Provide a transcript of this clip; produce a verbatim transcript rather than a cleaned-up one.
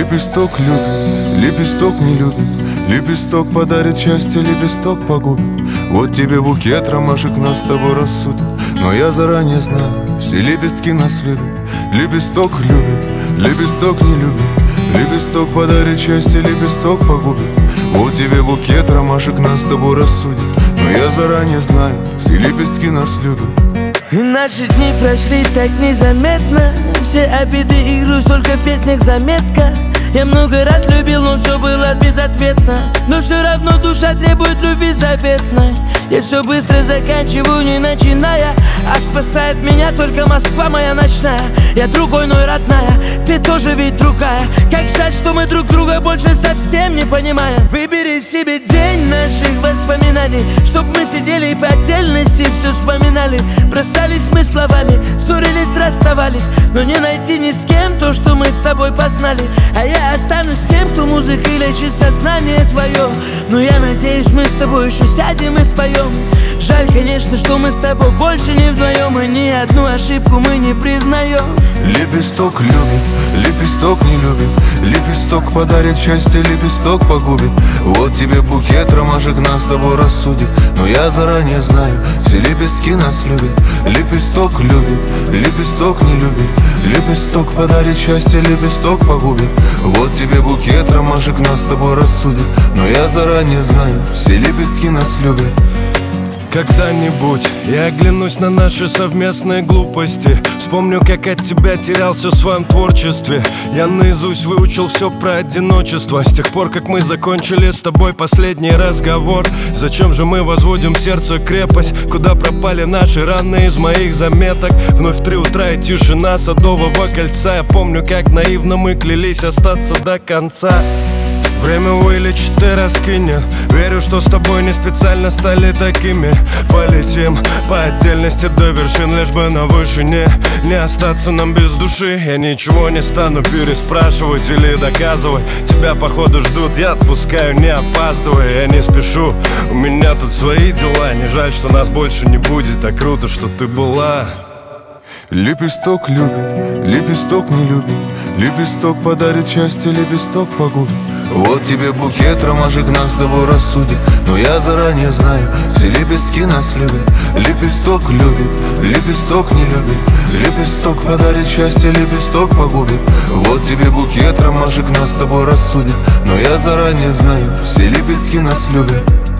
Лепесток любит, лепесток не любит. Лепесток подарит счастье, лепесток погубит. Вот тебе букет ромашек нас с тобой рассудит. Но я заранее знаю, все лепестки нас любят. Лепесток любит, лепесток не любит. Лепесток подарит счастье, лепесток погубит. Вот тебе букет ромашек нас с тобой рассудит. Но я заранее знаю, все лепестки нас любят. И наши дни прошли так незаметно. Все обиды и грусть только в песнях заметка. Я много раз любил, но все было безответно. Но все равно душа требует любви заветной. Я все быстро заканчиваю, не начиная. А спасает меня только Москва моя ночная. Я другой, но и родная, ты тоже ведь другая. Как жаль, что мы друг друга больше совсем не понимаем. Выбери себе день наших воспоминаний, чтоб мы сидели и по отдельности все вспоминали. Бросались мы словами, ссорились, расставались, но не найти ни с кем то, что мы с тобой познали. А я останусь тем, кто музыкой лечит сознание твое. Но я надеюсь, мы с тобой еще сядем и споем. Жаль, конечно, что мы с тобой больше не вдвоем. И ни одну ошибку мы не признаем. Лепесток любит, лепесток не любит. Лепесток подарит счастье, лепесток погубит. Вот тебе букет ромашек нас с тобой рассудит. Но я заранее знаю, все лепестки нас любят. Лепесток любит, лепесток не любит. Лепесток подарит счастье, лепесток погубит. Вот тебе букет ромашек нас с тобой рассудит. Но я заранее знаю, все лепестки нас любят. Когда-нибудь я оглянусь на наши совместные глупости. Вспомню, как от тебя терялся в своем творчестве. Я наизусть выучил все про одиночество. С тех пор, как мы закончили с тобой последний разговор. Зачем же мы возводим в сердце крепость? Куда пропали наши раны из моих заметок? Вновь три утра и тишина Садового кольца. Я помню, как наивно мы клялись остаться до конца. Время вылечит и раскинет. Верю, что с тобой не специально стали такими. Полетим по отдельности до вершин, лишь бы на вышине не остаться нам без души. Я ничего не стану переспрашивать или доказывать. Тебя походу ждут, я отпускаю, не опаздывай. Я не спешу, у меня тут свои дела. Не жаль, что нас больше не будет, а круто, что ты была. Лепесток любит, лепесток не любит. Лепесток подарит счастье, лепесток погубит. Вот тебе букет ромашек нас с тобой рассудит. Но я заранее знаю, все лепестки нас любят. Лепесток любит, лепесток не любит. Лепесток подарит счастье, лепесток погубит. Вот тебе букет ромашек нас с тобой рассудит. Но я заранее знаю, все лепестки нас любят.